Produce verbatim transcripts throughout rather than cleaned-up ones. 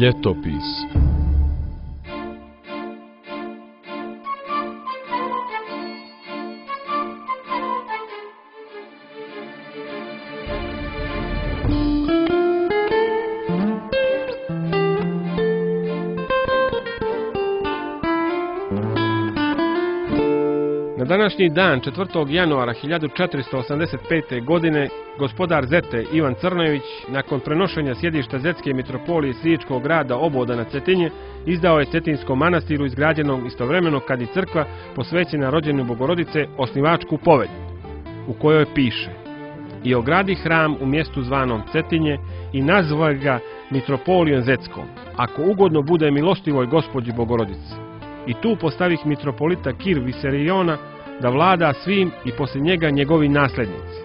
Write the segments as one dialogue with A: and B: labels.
A: Ljetopis.
B: Na današnji dan, četvrtog januara hiljadu četiristo osamdeset pete. godine, gospodar Zete Ivan Crnojević, nakon prenošenja sjedišta Zetske mitropolije s riječkog grada Oboda na Cetinje, izdao je Cetinskom manastiru izgrađenog istovremeno kad i crkva posvećena rođenju Bogorodice osnivačku povelju, u kojoj piše: "I ogradi hram u mjestu zvanom Cetinje i nazvaj ga mitropolijom Zetskom, ako ugodno bude milostivoj gospođi Bogorodici. I tu postavih mitropolita Kir Viseriona da vlada svim i poslije njega njegovi nasljednici."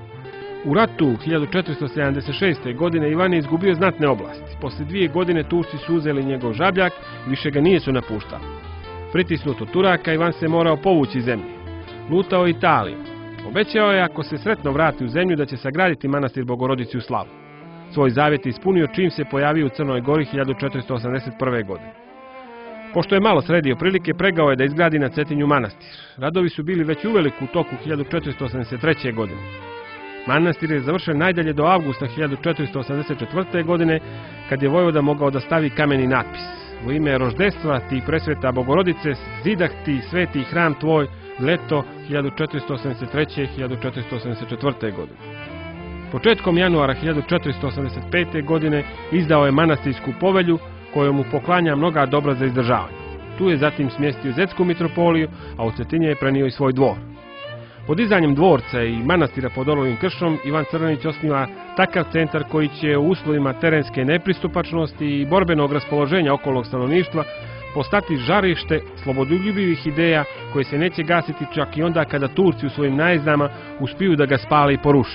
B: U ratu hiljadu četiristo sedamdeset šeste. godine Ivan je izgubio znatne oblasti. Poslije dvije godine Turci su uzeli njegov žabljak i više ga nisu napuštali. Pritisnut od Turaka, Ivan se morao povući iz zemlje. Lutao je Italiju. Obećao je, ako se sretno vrati u zemlju, da će sagraditi manastir Bogorodici u slavu. Svoj zavjet je ispunio čim se pojavio u Crnoj Gori hiljadu četiristo osamdeset prve. godine. Pošto je malo sredio prilike, pregao je da izgradi na Cetinju manastir. Radovi su bili već uveliko u toku hiljadu četiristo osamdeset treće. godine. Manastir je završen najdalje do avgusta hiljadu četiristo osamdeset četvrte. godine, kad je vojvoda mogao da stavi kameni natpis: "U ime roždestva ti presveta Bogorodice, zidah ti sveti hram tvoj, leto hiljadu četiristo osamdeset treće. hiljadu četiristo osamdeset četvrte. godine. Početkom januara hiljadu četiristo osamdeset pete. godine izdao je manastirsku povelju kojom mu poklanja mnoga dobra za izdržavanje. Tu je zatim smjestio Zetsku mitropoliju, a u Cetinje je prenio i svoj dvor. Podizanjem dvorca i manastira pod Orlovim kršom, Ivan Crnojević osniva takav centar koji će u uslovima terenske nepristupačnosti i borbenog raspoloženja okolnog stanovništva postati žarište slobodoljubivih ideja koje se neće gasiti čak i onda kada Turci u svojim najezdama uspiju da ga spale i poruše.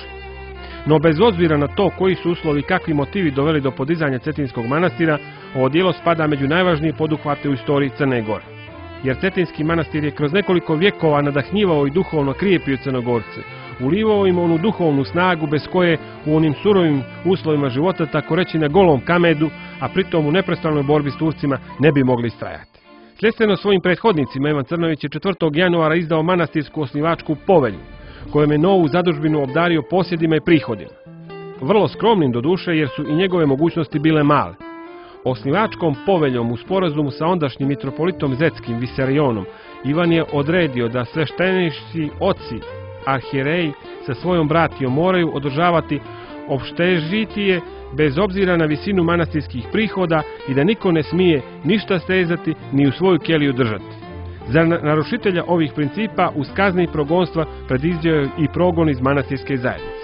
B: No bez obzira na to koji su uslovi i kakvi motivi doveli do podizanja Cetinskog manastira, ovo djelo spada među najvažnije poduhvate u istoriji Crne Gore. Jer Cetinski manastir je kroz nekoliko vjekova nadahnjivao i duhovno krijepio Crnogorce, ulivao im onu duhovnu snagu bez koje u onim surovim uslovima života, tako reći na golom kamedu, a pritom u neprestanoj borbi s Turcima, ne bi mogli istrajati. Sljedstveno svojim prethodnicima, Ivan Crnojević je četvrtog januara izdao manastirsku osnivačku povelju, kojom je novu zadužbinu obdario posjedima i prihodima. Vrlo skromnim doduše, jer su i njegove mogućnosti bile male. Osnivačkom poveljom u sporazumu sa ondašnjim mitropolitom Zetskim Viserionom, Ivan je odredio da sveštenici oci arhijereji sa svojom bratijom moraju održavati opštežitije bez obzira na visinu manastirskih prihoda i da niko ne smije ništa stezati ni u svoju keliju držati. Za narušitelja ovih principa uz kazne i progonstva predviđao je i progon iz manastirske zajednice.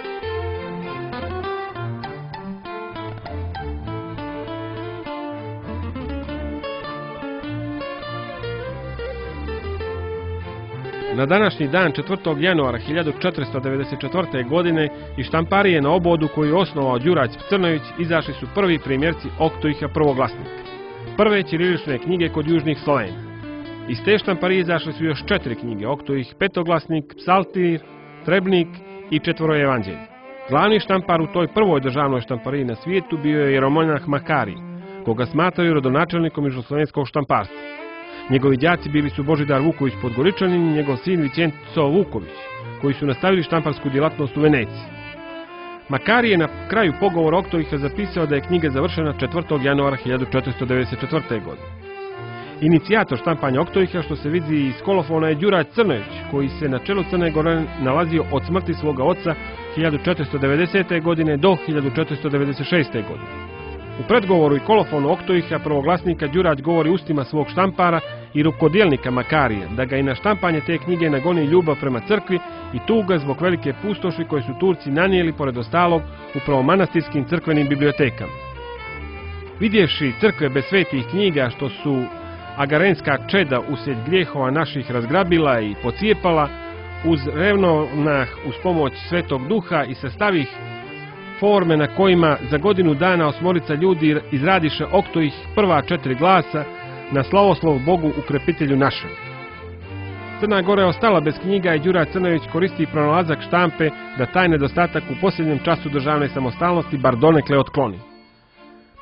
B: Na današnji dan, četvrtog januara hiljadu četiristo devedeset četvrte. godine, iz štamparije na Obodu koju je osnovao Đurađ Crnojević izašli su prvi primjerci Oktoiha prvoglasnika, prve ćirilične knjige kod južnih Slovena. Iz te štamparije izašle su još četiri knjige: Oktoih petoglasnik, Psaltir, Trebnik i četvoro evanđelje. Glavni štampar u toj prvoj državnoj štampariji na svijetu bio je jeromonah Makarij, koga smatraju rodonačelnikom južnoslovenskog štamparstva. Njegovi đaci bili su Božidar Vuković Podgoričanin i njegov sin Vicenco Vuković, koji su nastavili štamparsku djelatnost u Veneciji. Makarij je na kraju pogovora Oktoiha zapisao da je knjiga završena četvrtog januara hiljadu četiristo devedeset četvrte. godine. Inicijator štampanja Oktoiha, što se vidi iz kolofona, je Đurađ Crnojević, koji se na čelu Crne Gore nalazio od smrti svoga oca hiljadu četiristo devedesete. godine do hiljadu četiristo devedeset šeste. godine. U predgovoru i kolofonu Oktoiha prvoglasnika Đurađ govori ustima svog štampara i rukodjelnika Makarija da ga i na štampanje te knjige nagoni ljubav prema crkvi i tuga zbog velike pustoši koje su Turci nanijeli pored ostalog upravo manastirskim crkvenim bibliotekama. Vidjevši crkve bez svetih knjiga što su agarenska čeda uslijed grijehova naših razgrabila i pocijepala, uz revnonah uz pomoć Svetog Duha i sastavih forme na kojima za godinu dana osmorica ljudi izradiše Oktoih prva četiri glasa na slavoslov Bogu ukrepitelju našem. Crna Gora je ostala bez knjiga i Đurađ Crnojević koristi pronalazak štampe da taj nedostatak u posljednjem času državne samostalnosti bar donekle otkloni.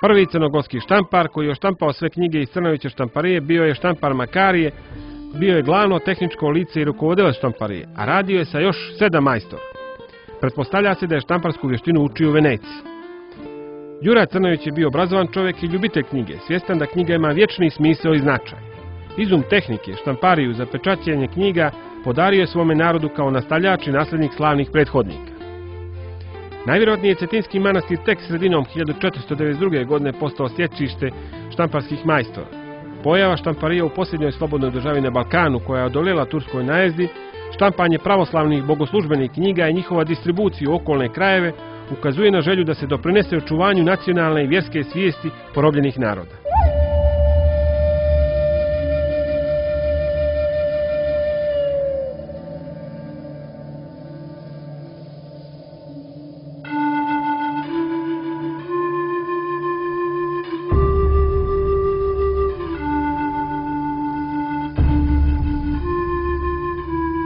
B: Prvi crnogorski štampar koji je oštampao sve knjige iz Crnojeviće štamparije bio je štampar Makarije, bio je glavno tehničko lice i rukovodilac štamparije, a radio je sa još sedam majstora. Pretpostavlja se da je štamparsku vještinu učio u Veneciji. Juraj Crnojević je bio obrazovan čovjek i ljubitelj knjige, svjestan da knjiga ima vječni smisao i značaj. Izum tehnike, štampariju za pečaćenje knjiga podario je svome narodu kao nastavljač i nasljednik slavnih prethodnika. Najvjerojatnije je Cetinski manastir tek sredinom hiljadu četiristo devedeset druge. godine postao sjecište štamparskih majstora. Pojava štamparije u posljednjoj slobodnoj državi na Balkanu, koja je odoljela turskoj najezdi, štampanje pravoslavnih bogoslužbenih knjiga i njihova distribucija u okolne krajeve ukazuje na želju da se doprinese očuvanju nacionalne i vjerske svijesti porobljenih naroda.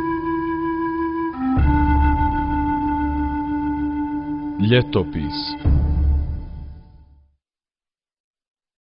A: Ljetopis.